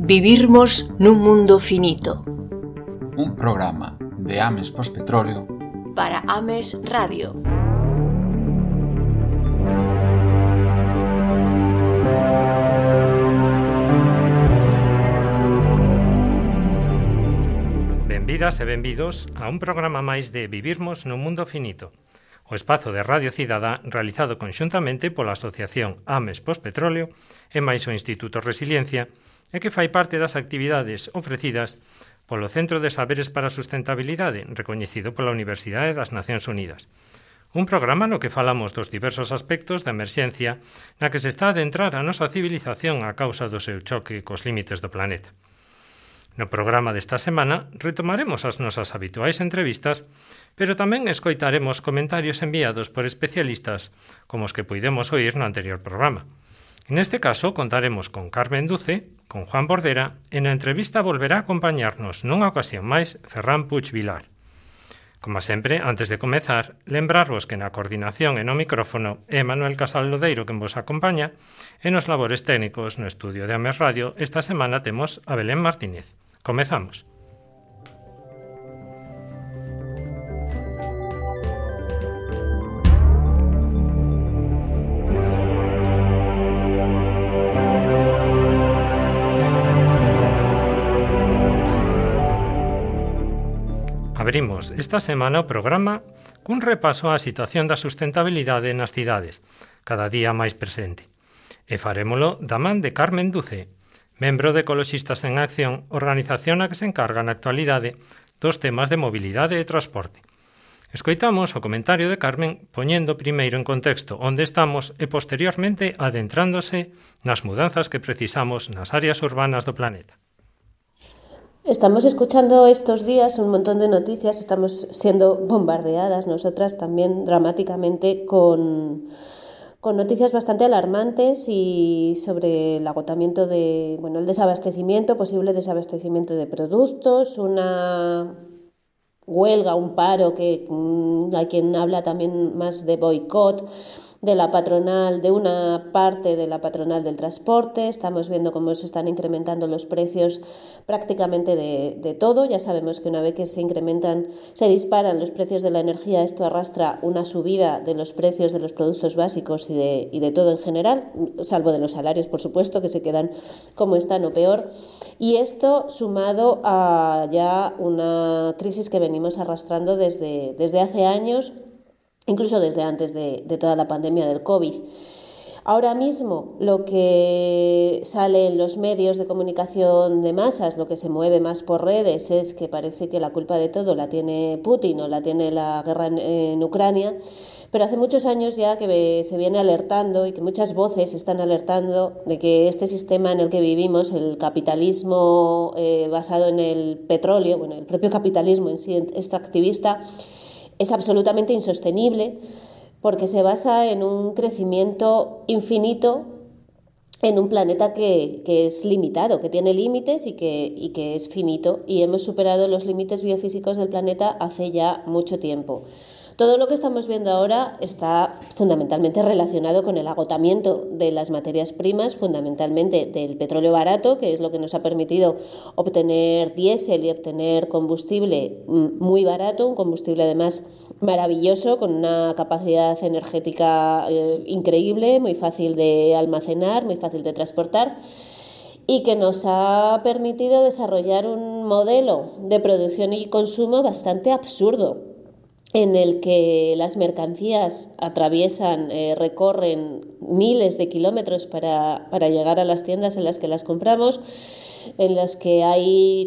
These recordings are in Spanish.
Vivirmos nun mundo finito. Un programa de Ames Pos Petróleo para Ames Radio. Benvidas e benvidos a un programa máis de Vivirmos nun mundo finito, o espazo de Radio Cidadá realizado conxuntamente pola Asociación Ames Pos Petróleo e máis o Instituto Resiliencia, e que fai parte das actividades ofrecidas polo Centro de Saberes para a Sustentabilidade, recoñecido pola Universidade das Nacións Unidas. Un programa no que falamos dos diversos aspectos da emerxencia na que se está a adentrar a nosa civilización a causa do seu choque cos límites do planeta. No programa desta semana retomaremos as nosas habituais entrevistas, pero tamén escoitaremos comentarios enviados por especialistas como os que puidemos oír no anterior programa. Neste caso contaremos con Carmen Duce, con Juan Bordera, e na entrevista volverá a acompañarnos nunha ocasión máis Ferran Puig Vilar. Como sempre, antes de comezar, lembrarvos que na coordinación e no micrófono é Manuel Casal Lodeiro quen vos acompaña e nos labores técnicos no estudio de Ames Radio esta semana temos a Belén Martínez. Comezamos. Abrimos esta semana o programa cun repaso á situación da sustentabilidade nas cidades, cada día máis presente. E farémolo da man de Carmen Duce, membro de Ecoloxistas en Acción, organización a que se encarga na actualidade dos temas de mobilidade e transporte. Escoitamos o comentario de Carmen poñendo primeiro en contexto onde estamos e posteriormente adentrándose nas mudanzas que precisamos nas áreas urbanas do planeta. Estamos escuchando estos días un montón de noticias, estamos siendo bombardeadas nosotras también dramáticamente con noticias bastante alarmantes y sobre el agotamiento el desabastecimiento, posible desabastecimiento de productos, una huelga, un paro que hay quien habla también más de boicot de la patronal, de una parte de la patronal del transporte. Estamos viendo cómo se están incrementando los precios prácticamente de todo. Ya sabemos que una vez que se disparan los precios de la energía, esto arrastra una subida de los precios de los productos básicos y de todo en general, salvo de los salarios, por supuesto, que se quedan como están o peor. Y esto sumado a ya una crisis que venimos arrastrando desde hace años, incluso desde antes de toda la pandemia del COVID. Ahora mismo lo que sale en los medios de comunicación de masas, lo que se mueve más por redes, es que parece que la culpa de todo la tiene Putin o la tiene la guerra en Ucrania, pero hace muchos años ya que se viene alertando y que muchas voces están alertando de que este sistema en el que vivimos, el capitalismo basado en el petróleo, el propio capitalismo en sí extractivista, es absolutamente insostenible porque se basa en un crecimiento infinito en un planeta que es limitado, que tiene límites y que es finito, y hemos superado los límites biofísicos del planeta hace ya mucho tiempo. Todo lo que estamos viendo ahora está fundamentalmente relacionado con el agotamiento de las materias primas, fundamentalmente del petróleo barato, que es lo que nos ha permitido obtener diésel y obtener combustible muy barato, un combustible además maravilloso, con una capacidad energética increíble, muy fácil de almacenar, muy fácil de transportar, y que nos ha permitido desarrollar un modelo de producción y consumo bastante absurdo, en el que las mercancías recorren miles de kilómetros para llegar a las tiendas en las que las compramos, en las que hay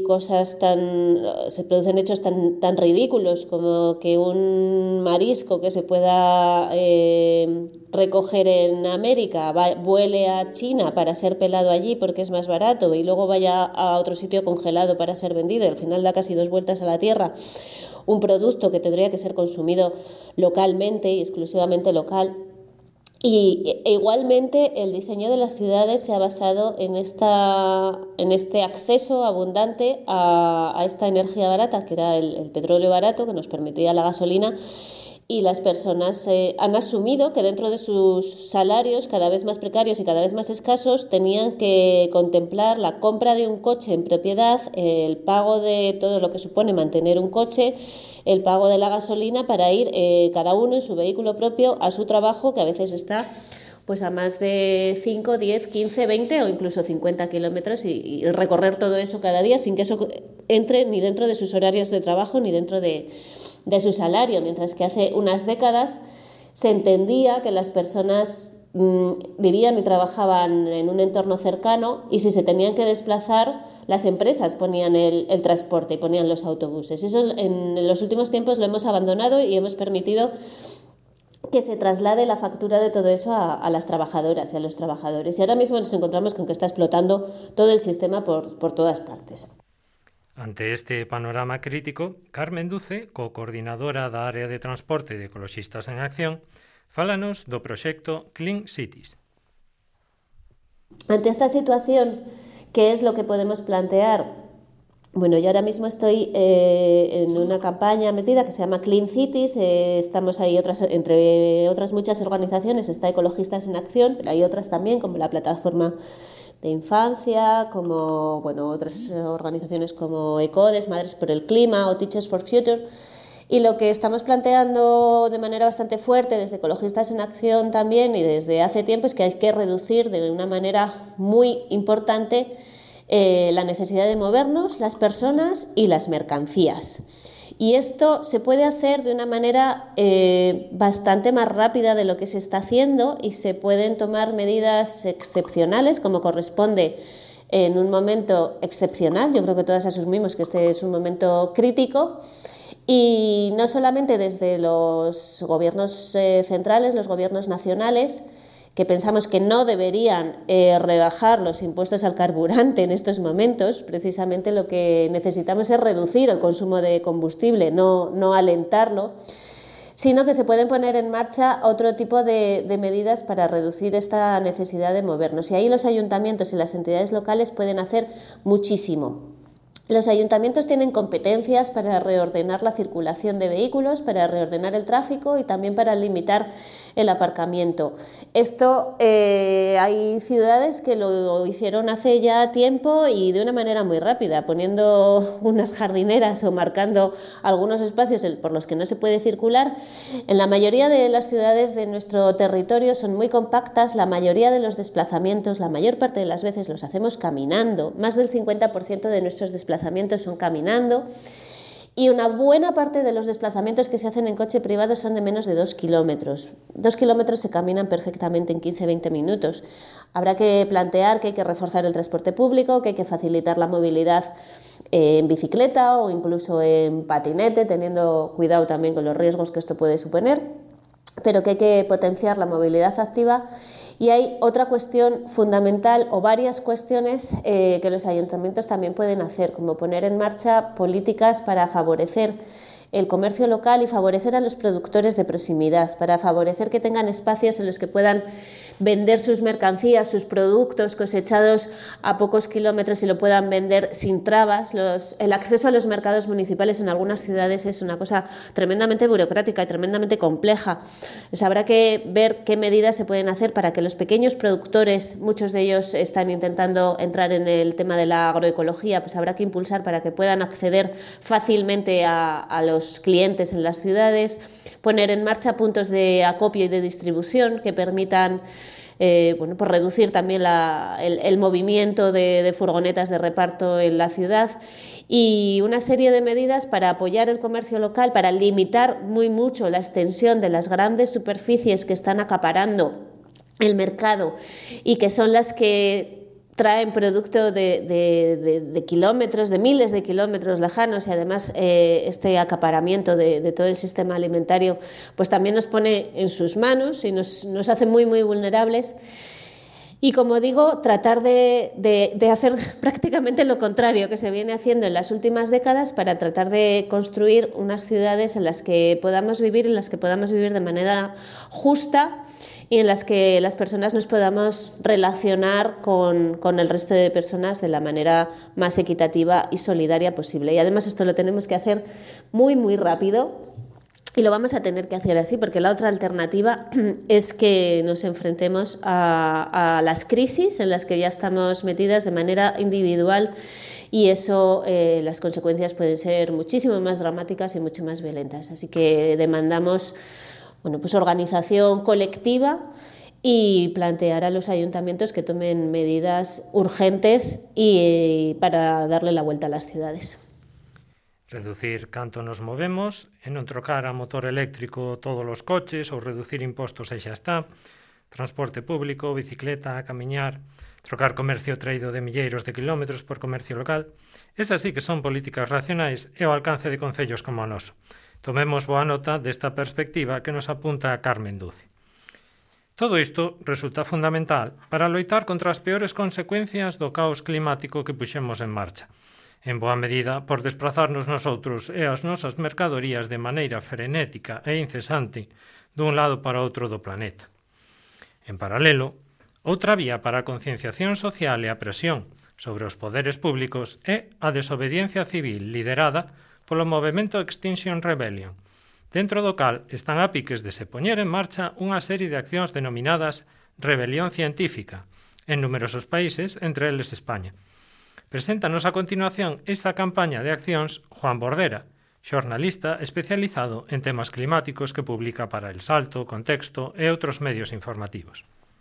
se producen hechos tan ridículos como que un marisco que se pueda recoger en América vuele a China para ser pelado allí porque es más barato y luego vaya a otro sitio congelado para ser vendido, y al final da casi 2 vueltas a la Tierra un producto que tendría que ser consumido localmente y exclusivamente local. Y igualmente el diseño de las ciudades se ha basado en este acceso abundante a esta energía barata, que era el petróleo barato, que nos permitía la gasolina, y las personas han asumido que dentro de sus salarios cada vez más precarios y cada vez más escasos tenían que contemplar la compra de un coche en propiedad, el pago de todo lo que supone mantener un coche, el pago de la gasolina para ir cada uno en su vehículo propio a su trabajo, que a veces está pues a más de 5, 10, 15, 20 o incluso 50 kilómetros y recorrer todo eso cada día sin que eso entre ni dentro de sus horarios de trabajo ni dentro de su salario, mientras que hace unas décadas se entendía que las personas vivían y trabajaban en un entorno cercano y si se tenían que desplazar, las empresas ponían el transporte y ponían los autobuses. Eso en los últimos tiempos lo hemos abandonado y hemos permitido que se traslade la factura de todo eso a las trabajadoras y a los trabajadores. Y ahora mismo nos encontramos con que está explotando todo el sistema por todas partes. Ante este panorama crítico, Carmen Duce, co-coordinadora da área de transporte de Ecoloxistas en Acción, fálanos do proxecto Clean Cities. Ante esta situación, ¿qué es lo que podemos plantear? Bueno, yo ahora mismo estoy en una campaña metida que se llama Clean Cities, estamos ahí entre otras muchas organizaciones, está Ecologistas en Acción, pero hay otras también como la Plataforma de Infancia, como otras organizaciones como ECODES, Madres por el Clima o Teachers for Future. Y lo que estamos planteando de manera bastante fuerte desde Ecologistas en Acción también y desde hace tiempo es que hay que reducir de una manera muy importante la necesidad de movernos, las personas y las mercancías. Y esto se puede hacer de una manera bastante más rápida de lo que se está haciendo y se pueden tomar medidas excepcionales como corresponde en un momento excepcional. Yo creo que todas asumimos que este es un momento crítico y no solamente desde los gobiernos centrales, los gobiernos nacionales, que pensamos que no deberían rebajar los impuestos al carburante en estos momentos. Precisamente lo que necesitamos es reducir el consumo de combustible, no alentarlo, sino que se pueden poner en marcha otro tipo de medidas para reducir esta necesidad de movernos. Y ahí los ayuntamientos y las entidades locales pueden hacer muchísimo. Los ayuntamientos tienen competencias para reordenar la circulación de vehículos, para reordenar el tráfico y también para limitar el aparcamiento. Esto hay ciudades que lo hicieron hace ya tiempo y de una manera muy rápida, poniendo unas jardineras o marcando algunos espacios por los que no se puede circular. En la mayoría de las ciudades de nuestro territorio son muy compactas, la mayoría de los desplazamientos, la mayor parte de las veces los hacemos caminando, más del 50% de nuestros desplazamientos son caminando. Y una buena parte de los desplazamientos que se hacen en coche privado son de menos de 2 kilómetros. 2 kilómetros se caminan perfectamente en 15-20 minutos. Habrá que plantear que hay que reforzar el transporte público, que hay que facilitar la movilidad en bicicleta o incluso en patinete, teniendo cuidado también con los riesgos que esto puede suponer, pero que hay que potenciar la movilidad activa. Y hay otra cuestión fundamental o varias cuestiones que los ayuntamientos también pueden hacer, como poner en marcha políticas para favorecer el comercio local y favorecer a los productores de proximidad, para favorecer que tengan espacios en los que puedan vender sus mercancías, sus productos cosechados a pocos kilómetros y lo puedan vender sin trabas. El acceso a los mercados municipales en algunas ciudades es una cosa tremendamente burocrática y tremendamente compleja. Pues habrá que ver qué medidas se pueden hacer para que los pequeños productores, muchos de ellos están intentando entrar en el tema de la agroecología, pues habrá que impulsar para que puedan acceder fácilmente a los clientes en las ciudades, poner en marcha puntos de acopio y de distribución que permitan pues reducir también el movimiento de furgonetas de reparto en la ciudad y una serie de medidas para apoyar el comercio local, para limitar muy mucho la extensión de las grandes superficies que están acaparando el mercado y que son las que traen producto de kilómetros, de miles de kilómetros lejanos y además este acaparamiento de todo el sistema alimentario pues también nos pone en sus manos y nos hace muy muy vulnerables. Y como digo, tratar de hacer prácticamente lo contrario que se viene haciendo en las últimas décadas para tratar de construir unas ciudades en las que podamos vivir, de manera justa y en las que las personas nos podamos relacionar con el resto de personas de la manera más equitativa y solidaria posible. Y además esto lo tenemos que hacer muy, muy rápido, Y lo vamos a tener que hacer así, porque la otra alternativa es que nos enfrentemos a las crisis en las que ya estamos metidas de manera individual, y eso, las consecuencias pueden ser muchísimo más dramáticas y mucho más violentas. Así que demandamos, bueno, pues organización colectiva y plantear a los ayuntamientos que tomen medidas urgentes y para darle la vuelta a las ciudades. Reducir canto nos movemos, e non trocar a motor eléctrico todos os coches ou reducir impostos e xa está, transporte público, bicicleta, camiñar, trocar comercio traído de milleiros de kilómetros por comercio local. Esas sí que son políticas racionais e ao alcance de concellos como o noso. Tomemos boa nota desta perspectiva que nos apunta a Carmen Duce. Todo isto resulta fundamental para loitar contra as peores consecuencias do caos climático que puxemos en marcha, en boa medida por desplazarnos nosotros e as nosas mercadorías de maneira frenética e incesante dun lado para outro do planeta. En paralelo, outra vía para a concienciación social e a presión sobre os poderes públicos é a desobediencia civil liderada polo movemento Extinction Rebellion, dentro do cal están a piques de se poñer en marcha unha serie de accións denominadas rebelión científica en numerosos países, entre eles España. Preséntanos a continuación esta campaña de accións Juan Bordera, xornalista especializado en temas climáticos que publica para El Salto, Contexto e outros medios informativos.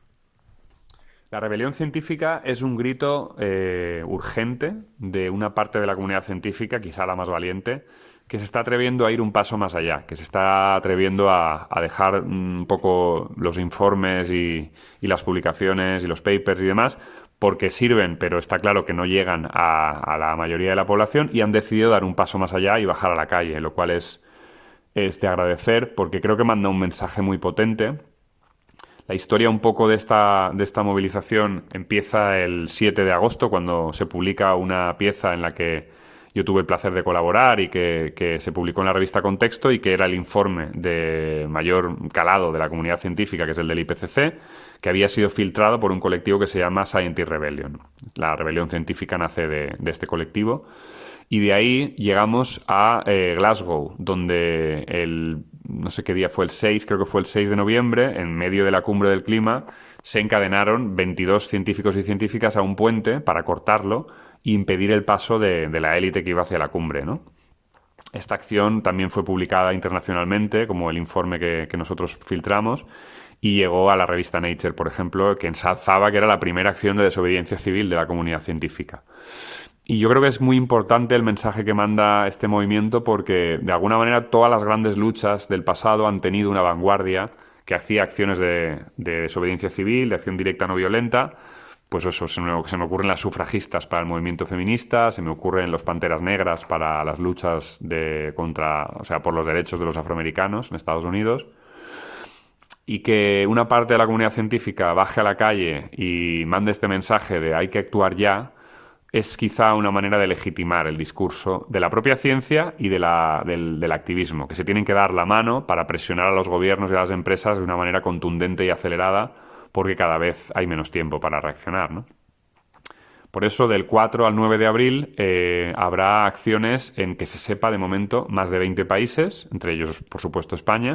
La rebelión científica es un grito urgente de una parte de la comunidad científica, quizá la más valiente, que se está atreviendo a ir un paso más allá, que se está atreviendo a dejar un poco los informes y las publicaciones y los papers y demás, porque sirven, pero está claro que no llegan a la mayoría de la población, y han decidido dar un paso más allá y bajar a la calle, lo cual es de agradecer, porque creo que manda un mensaje muy potente. La historia un poco de esta movilización empieza el 7 de agosto, cuando se publica una pieza en la que yo tuve el placer de colaborar y que se publicó en la revista Contexto, y que era el informe de mayor calado de la comunidad científica, que es el del IPCC, que había sido filtrado por un colectivo que se llama Scientist Rebellion. La rebelión científica nace de este colectivo. Y de ahí llegamos a Glasgow, donde no sé qué día fue, creo que fue el 6 de noviembre, en medio de la cumbre del clima, se encadenaron 22 científicos y científicas a un puente para cortarlo e impedir el paso de la élite que iba hacia la cumbre, ¿no? Esta acción también fue publicada internacionalmente, como el informe que nosotros filtramos, y llegó a la revista Nature, por ejemplo, que ensalzaba que era la primera acción de desobediencia civil de la comunidad científica. Y yo creo que es muy importante el mensaje que manda este movimiento, porque de alguna manera todas las grandes luchas del pasado han tenido una vanguardia que hacía acciones de desobediencia civil, de acción directa no violenta. Pues eso, se me ocurren las sufragistas para el movimiento feminista, se me ocurren los Panteras Negras para las luchas por los derechos de los afroamericanos en Estados Unidos. Y que una parte de la comunidad científica baje a la calle y mande este mensaje de hay que actuar ya, es quizá una manera de legitimar el discurso de la propia ciencia y del activismo, que se tienen que dar la mano para presionar a los gobiernos y a las empresas de una manera contundente y acelerada, porque cada vez hay menos tiempo para reaccionar, ¿no? Por eso, del 4 al 9 de abril habrá acciones en que se sepa de momento más de 20 países, entre ellos, por supuesto, España.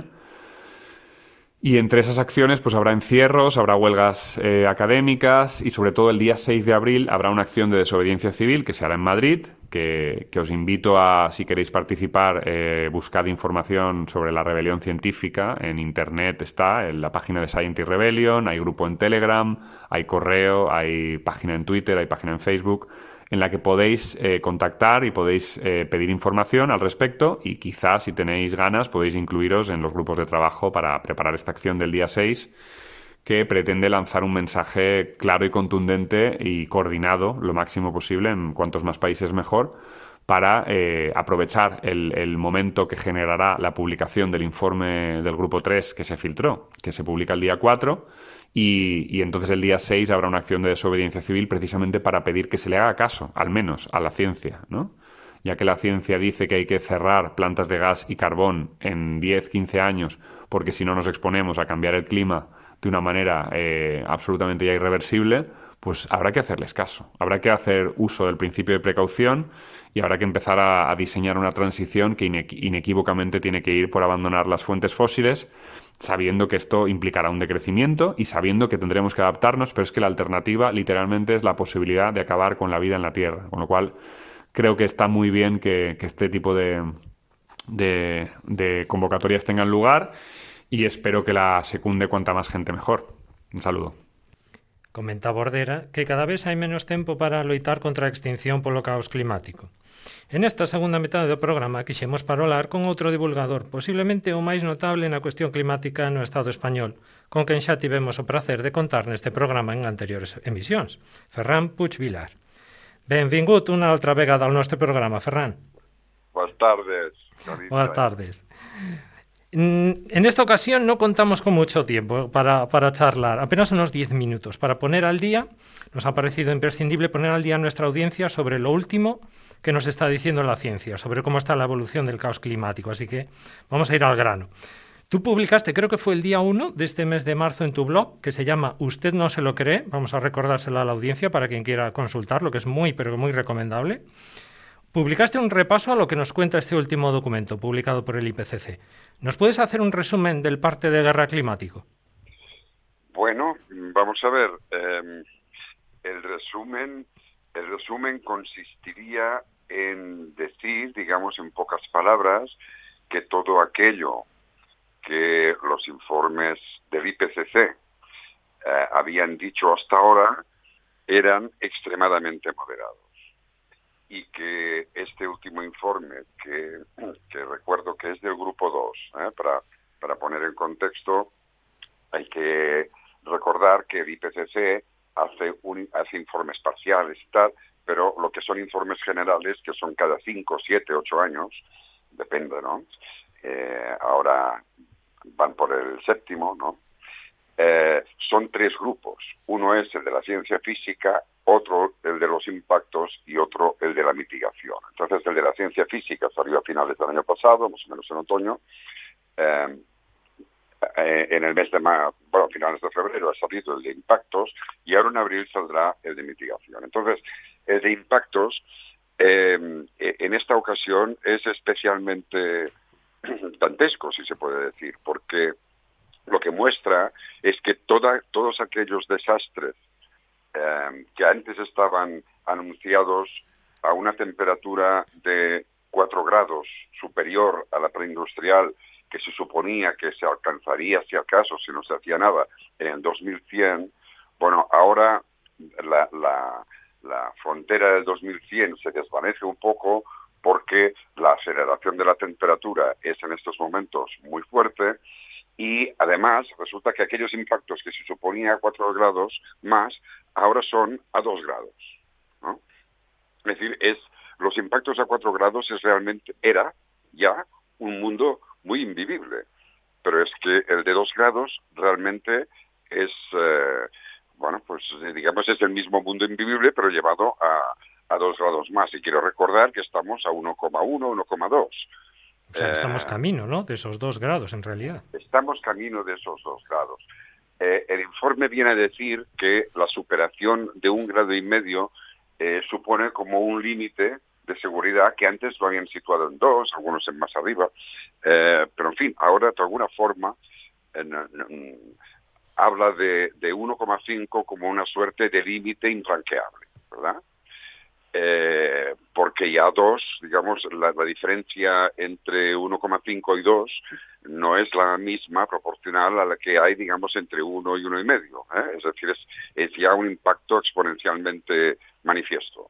Y entre esas acciones pues habrá encierros, habrá huelgas académicas, y sobre todo el día 6 de abril habrá una acción de desobediencia civil que se hará en Madrid, que os invito a, si queréis participar, buscad información sobre la rebelión científica. En internet está en la página de Scientist Rebellion, hay grupo en Telegram, hay correo, hay página en Twitter, hay página en Facebook, en la que podéis contactar y podéis pedir información al respecto, y quizás, si tenéis ganas, podéis incluiros en los grupos de trabajo para preparar esta acción del día 6, que pretende lanzar un mensaje claro y contundente y coordinado lo máximo posible, en cuantos más países mejor, para aprovechar el momento que generará la publicación del informe del Grupo 3 que se filtró, que se publica el día 4, y entonces el día 6 habrá una acción de desobediencia civil precisamente para pedir que se le haga caso, al menos, a la ciencia, ¿no? Ya que la ciencia dice que hay que cerrar plantas de gas y carbón en 10, 15 años, porque si no nos exponemos a cambiar el clima de una manera absolutamente ya irreversible, pues habrá que hacerles caso. Habrá que hacer uso del principio de precaución y habrá que empezar a diseñar una transición que inequívocamente tiene que ir por abandonar las fuentes fósiles, sabiendo que esto implicará un decrecimiento y sabiendo que tendremos que adaptarnos, pero es que la alternativa literalmente es la posibilidad de acabar con la vida en la Tierra. Con lo cual, creo que está muy bien que este tipo de convocatorias tengan lugar y espero que la secunde cuanta más gente mejor. Un saludo. Comenta Bordera que cada vez hai menos tempo para loitar contra a extinción polo caos climático. En esta segunda metade do programa quixemos parolar con outro divulgador, posiblemente o máis notable na cuestión climática no Estado español, con quen xa tivemos o prazer de contar neste programa en anteriores emisións, Ferran Puig Vilar. Benvingut unha outra vegada ao noso programa, Ferran. Boas tardes. Boas tardes. En esta ocasión no contamos con mucho tiempo para charlar, apenas unos 10 minutos. Para poner al día, nos ha parecido imprescindible poner al día a nuestra audiencia sobre lo último que nos está diciendo la ciencia, sobre cómo está la evolución del caos climático. Así que vamos a ir al grano. Tú publicaste, creo que fue el día 1 de este mes de marzo en tu blog, que se llama Usted no se lo cree. Vamos a recordárselo a la audiencia para quien quiera consultarlo, que es muy, pero muy recomendable. Publicaste un repaso a lo que nos cuenta este último documento, publicado por el IPCC. ¿Nos puedes hacer un resumen del parte de guerra climático? Bueno, vamos a ver. El resumen consistiría en decir, digamos en pocas palabras, que todo aquello que los informes del IPCC habían dicho hasta ahora eran extremadamente moderados. Y que este último informe, que recuerdo que es del Grupo 2, para poner en contexto, hay que recordar que el IPCC hace informes parciales y tal, pero lo que son informes generales, que son cada 5, 7, 8 años, depende, ¿no? Ahora van por el 7º, ¿no? Son 3 grupos. Uno es el de la ciencia física, otro el de los impactos y otro el de la mitigación. Entonces, el de la ciencia física salió a finales del año pasado, más o menos en otoño. En el mes de a finales de febrero ha salido el de impactos y ahora en abril saldrá el de mitigación. Entonces, el de impactos en esta ocasión es especialmente dantesco, si se puede decir, porque lo que muestra es que todos aquellos desastres que antes estaban anunciados a una temperatura de 4 grados superior a la preindustrial, que se suponía que se alcanzaría, si acaso, si no se hacía nada, en el 2100, bueno, ahora la frontera del 2100 se desvanece un poco porque la aceleración de la temperatura es en estos momentos muy fuerte. Y además resulta que aquellos impactos que se suponía a 4 grados más, ahora son a 2 grados, ¿no? Es decir, los impactos a 4 grados era ya un mundo muy invivible. Pero es que el de 2 grados realmente es, digamos, es el mismo mundo invivible, pero llevado a 2 grados más. Y quiero recordar que estamos a 1,1, 1,2. O sea, estamos camino, ¿no?, de esos 2 grados, en realidad. Estamos camino de esos 2 grados. El informe viene a decir que la superación de 1,5 grados supone como un límite de seguridad que antes lo habían situado en 2, algunos en más arriba. Pero, en fin, ahora, de alguna forma, habla de 1,5 como una suerte de límite infranqueable, ¿verdad? Porque ya 2, digamos, la diferencia entre 1,5 y 2 no es la misma proporcional a la que hay, digamos, entre 1 y 1,5. Es decir, es ya un impacto exponencialmente manifiesto.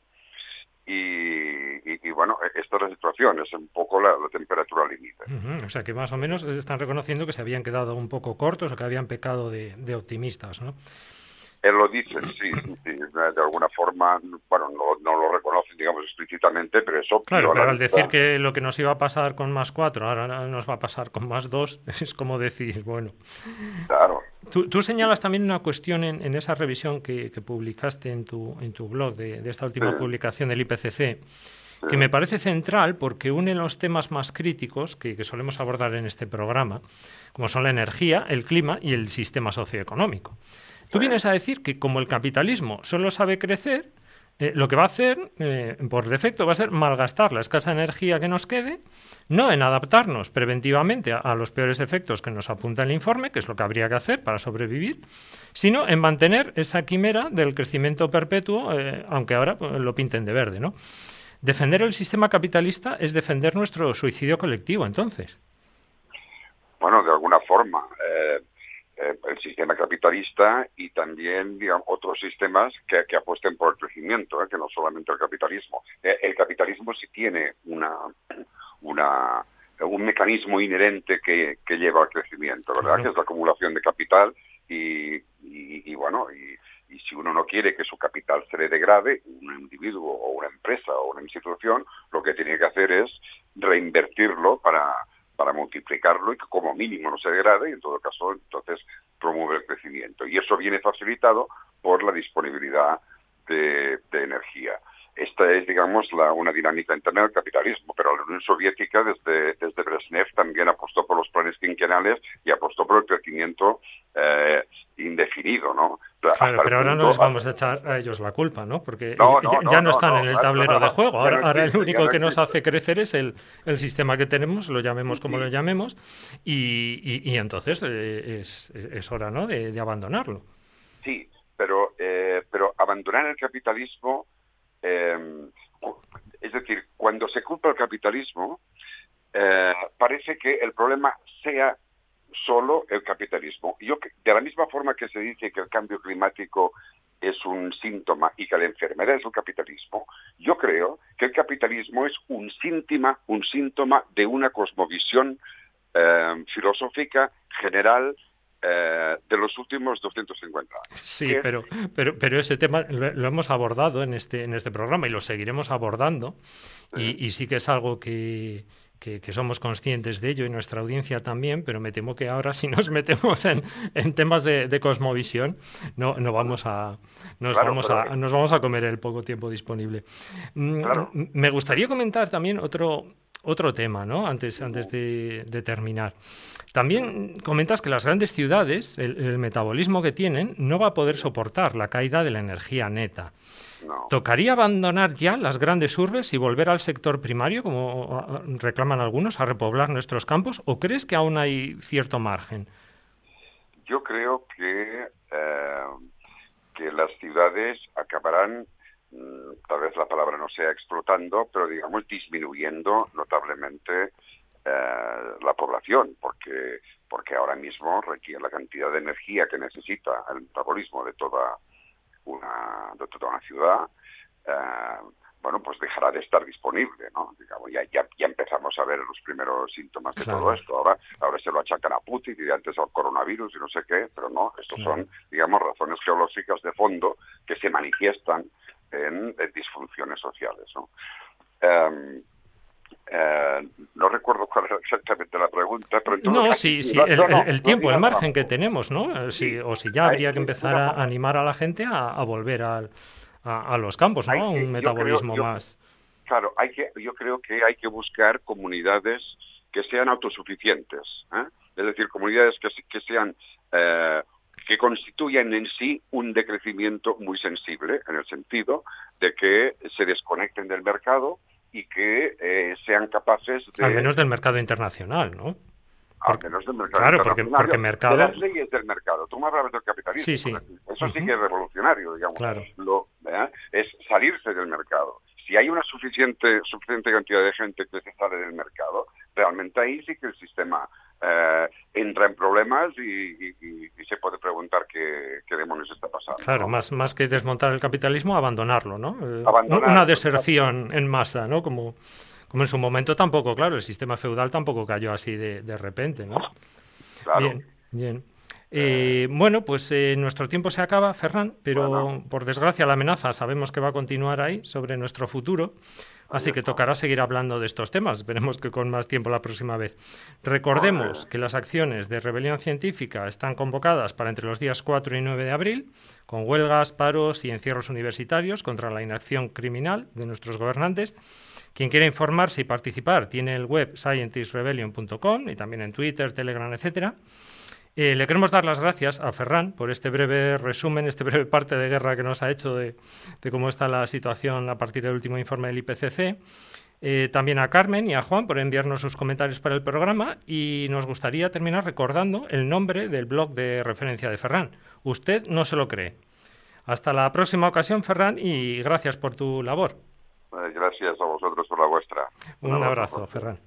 Y bueno, esta es la situación, es un poco la temperatura límite. O sea que más o menos están reconociendo que se habían quedado un poco cortos o que habían pecado de optimistas, ¿no? Él lo dice, sí, de alguna forma, bueno, no lo reconocen, digamos, explícitamente, pero es obvio. Claro, pero al decir que lo que nos iba a pasar con más 4, ahora nos va a pasar con más 2, es como decir, bueno. Claro. Tú señalas también una cuestión en esa revisión que publicaste en tu blog de esta última publicación del IPCC, que me parece central porque une los temas más críticos que solemos abordar en este programa, como son la energía, el clima y el sistema socioeconómico. Tú vienes a decir que como el capitalismo solo sabe crecer, lo que va a hacer, por defecto, va a ser malgastar la escasa energía que nos quede, no en adaptarnos preventivamente a los peores efectos que nos apunta el informe, que es lo que habría que hacer para sobrevivir, sino en mantener esa quimera del crecimiento perpetuo, aunque ahora lo pinten de verde, ¿no? Defender el sistema capitalista es defender nuestro suicidio colectivo, entonces. Bueno, de alguna forma. El sistema capitalista y también, digamos, otros sistemas que apuesten por el crecimiento, que no solamente el capitalismo. El capitalismo sí tiene un mecanismo inherente que lleva al crecimiento, ¿verdad? Claro. Que es la acumulación de capital y si uno no quiere que su capital se le degrade, un individuo o una empresa o una institución, lo que tiene que hacer es reinvertirlo para multiplicarlo y que como mínimo no se degrade y en todo caso entonces promueve el crecimiento. Y eso viene facilitado por la disponibilidad de energía. Esta es, digamos, una dinámica interna del capitalismo, pero la Unión Soviética desde Brezhnev también apostó por los planes quinquenales y apostó por el crecimiento indefinido, ¿no? Claro, pero ahora no les vamos a echar a ellos la culpa, ¿no? Porque ya no están en el tablero de juego. Ahora el único que nos hace crecer es el sistema que tenemos, lo llamemos como lo llamemos, y entonces es hora, ¿no?, de abandonarlo. Sí, pero abandonar el capitalismo... es decir, cuando se culpa el capitalismo, parece que el problema sea solo el capitalismo. De la misma forma que se dice que el cambio climático es un síntoma y que la enfermedad es el capitalismo, yo creo que el capitalismo es un síntoma de una cosmovisión filosófica general de los últimos 250 años. Sí, pero ese tema lo hemos abordado en este programa y lo seguiremos abordando, y sí que es algo que somos conscientes de ello y nuestra audiencia también, pero me temo que ahora si nos metemos en temas de cosmovisión nos vamos a comer el poco tiempo disponible. Claro. Me gustaría comentar también otro tema, ¿no? Antes de terminar. También comentas que las grandes ciudades, el metabolismo que tienen, no va a poder soportar la caída de la energía neta. No. ¿Tocaría abandonar ya las grandes urbes y volver al sector primario, como reclaman algunos, a repoblar nuestros campos? ¿O crees que aún hay cierto margen? Yo creo que las ciudades acabarán, tal vez la palabra no sea explotando, pero digamos disminuyendo notablemente la población, porque ahora mismo requiere la cantidad de energía que necesita el metabolismo de toda una ciudad, pues dejará de estar disponible, ¿no? Digamos, ya empezamos a ver los primeros síntomas de todo esto. Ahora se lo achacan a Putin y antes al coronavirus y no sé qué, pero no, estos son, digamos, razones geológicas de fondo que se manifiestan en disfunciones sociales, ¿no? No recuerdo cuál era exactamente la pregunta, pero el tiempo, el margen que tenemos, ¿no? O si ya habría que empezar a animar a la gente a volver a los campos, ¿no? Un metabolismo más. Claro, yo creo que hay que buscar comunidades que sean autosuficientes, es decir, comunidades que sean que constituyan en sí un decrecimiento muy sensible, en el sentido de que se desconecten del mercado y que sean capaces de... Al menos del mercado internacional, ¿no? Al menos del mercado internacional. Porque mercado... De las leyes del mercado. Tú me hablabas del capitalismo. Sí. Eso sí que es revolucionario, digamos. Claro. Es salirse del mercado. Si hay una suficiente cantidad de gente que se sale del mercado, realmente ahí sí que el sistema entra en problemas y se puede preguntar qué demonios está pasando. Claro, ¿no? más que desmontar el capitalismo, abandonarlo, ¿no? Una deserción en masa, ¿no? Como en su momento tampoco, claro, el sistema feudal tampoco cayó así de repente, ¿no? Claro. Bien. Pues nuestro tiempo se acaba, Ferran, pero por desgracia la amenaza sabemos que va a continuar ahí sobre nuestro futuro, así que tocará seguir hablando de estos temas. Esperemos que con más tiempo la próxima vez. Recordemos que las acciones de rebelión científica están convocadas para entre los días 4 y 9 de abril, con huelgas, paros y encierros universitarios contra la inacción criminal de nuestros gobernantes, Quien quiera informarse y participar tiene el web scientistrebellion.com y también en Twitter, Telegram, etcétera. Le queremos dar las gracias a Ferran por este breve resumen, este breve parte de guerra que nos ha hecho de cómo está la situación a partir del último informe del IPCC. También a Carmen y a Juan por enviarnos sus comentarios para el programa, y nos gustaría terminar recordando el nombre del blog de referencia de Ferran. Usted no se lo cree. Hasta la próxima ocasión, Ferran, y gracias por tu labor. Gracias a vosotros por la vuestra. Un abrazo, Ferran.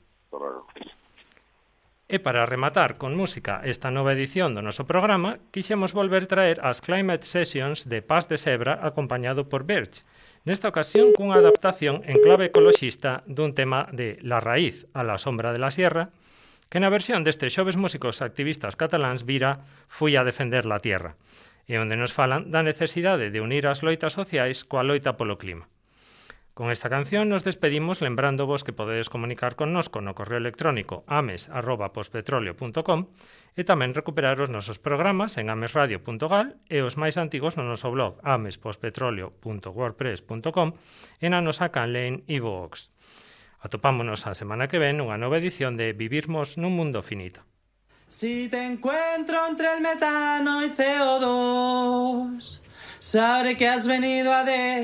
E para rematar con música esta nova edición do noso programa, quixemos volver traer as Climate Sessions de Pas de Sebra acompañado por Birch, nesta ocasión cunha adaptación en clave ecoloxista dun tema de La Raíz a la sombra de la sierra, que na versión destes xoves músicos activistas cataláns vira Fui a defender la tierra, e onde nos falan da necesidade de unir as loitas sociais coa loita polo clima. Con esta canción nos despedimos lembrándoos que podedes comunicar connosco no correo electrónico ames@pospetroleo.com e tamén recuperar os nosos programas en amesradio.gal e os máis antigos no noso blog amespospetroleo.wordpress.com e na nosa canle en iVoox. Atopámonos a semana que ven unha nova edición de Vivirmos nun mundo finito. Si te encuentro entre el metano y CO2, sabré que has venido a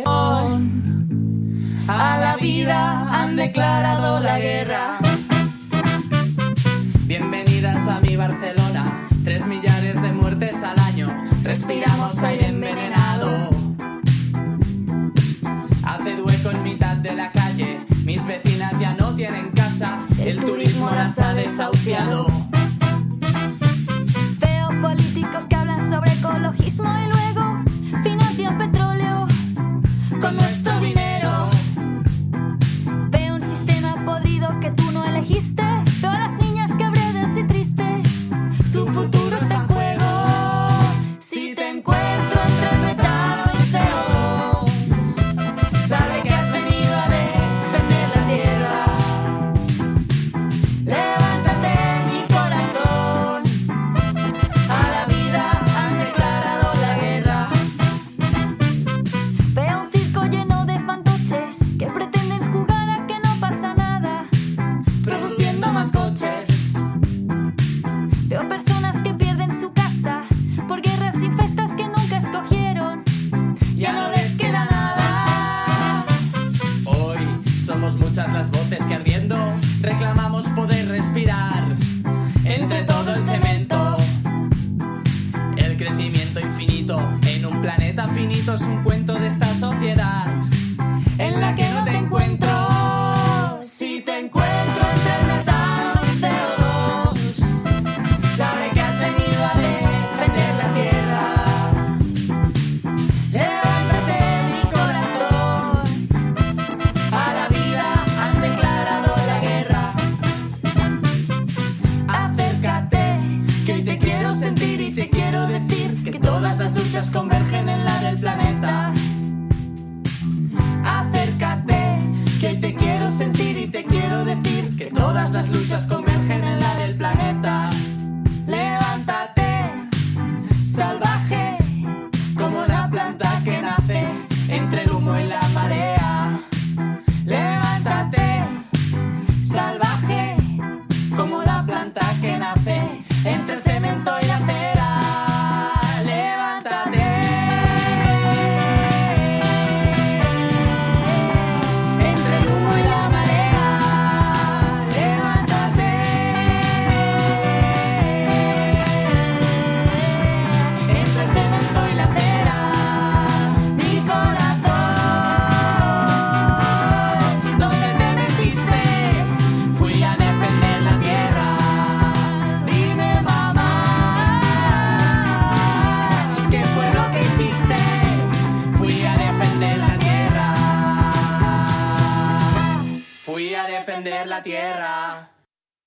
A la vida han declarado la guerra. Bienvenidas a mi Barcelona, 3 millares de muertes al año. Respiramos aire envenenado. Haced hueco en mitad de la calle. Mis vecinas ya no tienen casa. El turismo las ha desahuciado. Veo políticos que hablan sobre ecologismo y luego financian petróleo con nuestro dinero. Que tú no elegiste, veo a las niñas cabreadas y tristes, su futuro está en juego. Si te encuentro entre el metano y CO2, sabe que has venido a defender la tierra. Levántate, mi corazón, a la vida han declarado la guerra. Veo un circo lleno de fantoches que pretenden jugar a que no pasa nada, produciendo más coches. Veo personas que pierden su casa por guerras infestas que nunca escogieron. Ya no les queda nada. Hoy somos muchas las voces que ardiendo reclamamos poder respirar entre todo el cemento. El crecimiento infinito en un planeta finito es un cuento de esta sociedad en la que no te encuentro. Si te encuentro entre el metano y CO2, sabré que has venido a defender la tierra. Levántate, mi corazón, a la vida han declarado la guerra. Acércate, que hoy te quiero sentir y te quiero decir que todas las luchas convergen en la del planeta. Acércate, que hoy te quiero sentir y te quiero decir que todas las luchas convergen en la del planeta. Levántate, salvaje, como una planta que nace entre el humo y la marea. Levántate, salvaje, como la planta que nace entre el cemento y la cera. Levántate. Fui a defender la tierra.